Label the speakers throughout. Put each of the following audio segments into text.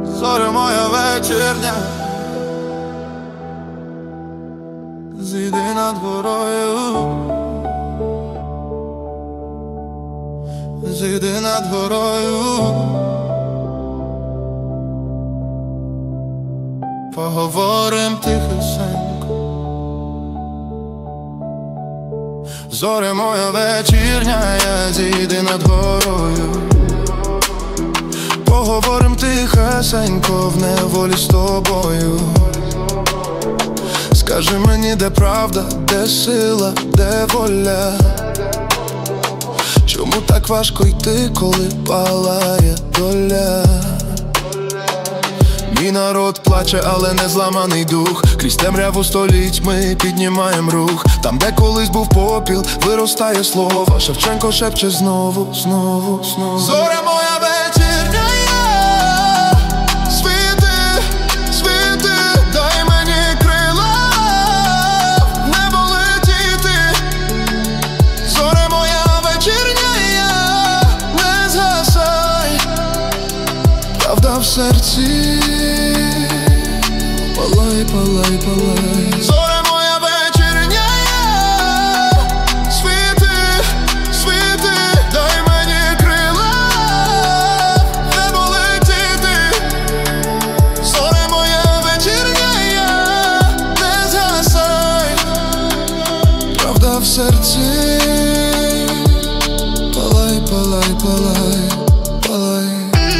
Speaker 1: Зоря моя вечірня, зійди над горою, зійди над горою, поговорим тихесенько. Зоря моя вечірня, зійди над горою, поговорим тихесенько в неволі з тобою. Скажи мені, де правда, де сила, де воля? Чому так важко йти, коли палає доля? Мій народ плаче, але не зламаний дух. Крізь темряву століть ми піднімаєм рух. Там, де колись був попіл, виростає слово. Шевченко шепче знову, знову, знову. Зоря моя вечірня, світи, світи, дай мені крила, в небо летіти. Зоря моя вечірня, не згасай, правда в серці. Палай, палай, палай. Зоря моя вечірня, світи, світи, дай мені крила, в небо летіти. Зоря моя вечірня, не згасай, правда в серці. Палай, палай, палай, палай.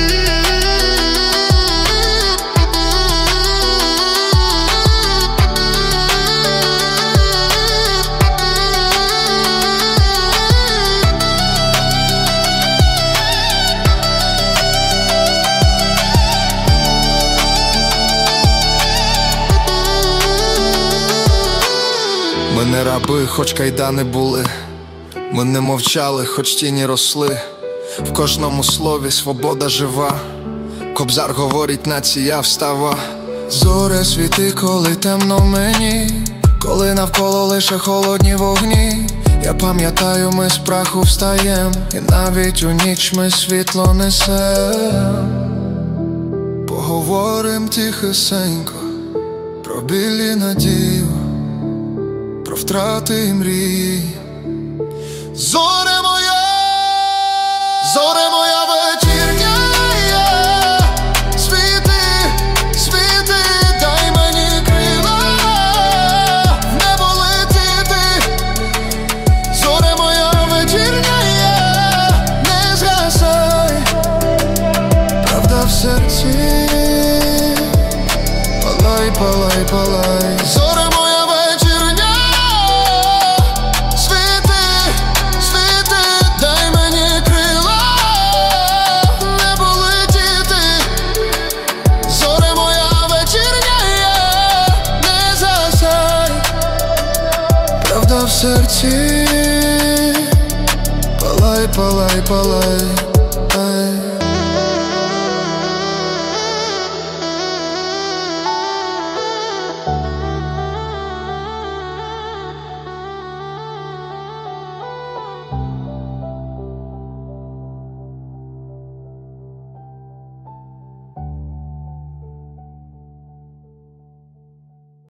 Speaker 1: Ми не раби, хоч кайдани були, ми не мовчали, хоч тіні росли. В кожному слові свобода жива. Кобзар говорить, нація встава. Зоре світи, коли темно мені, коли навколо лише холодні вогні. Я пам'ятаю, ми з праху встаєм, і навіть у ніч ми світло несем. Поговорим тихесенько про білі надію, про втрати і мрії. Зоря моя, зоря моя вечірня, світи, світи, дай мені крила, в небо летіти. Зоря моя вечірня, не згасай, правда в серці. Палай, палай, палай. Зоря моя вечірня, світи, світи, дай мені крила, в небо летіти. Зоря моя вечірня, не згасай, правда в серці. Палай, палай, палай.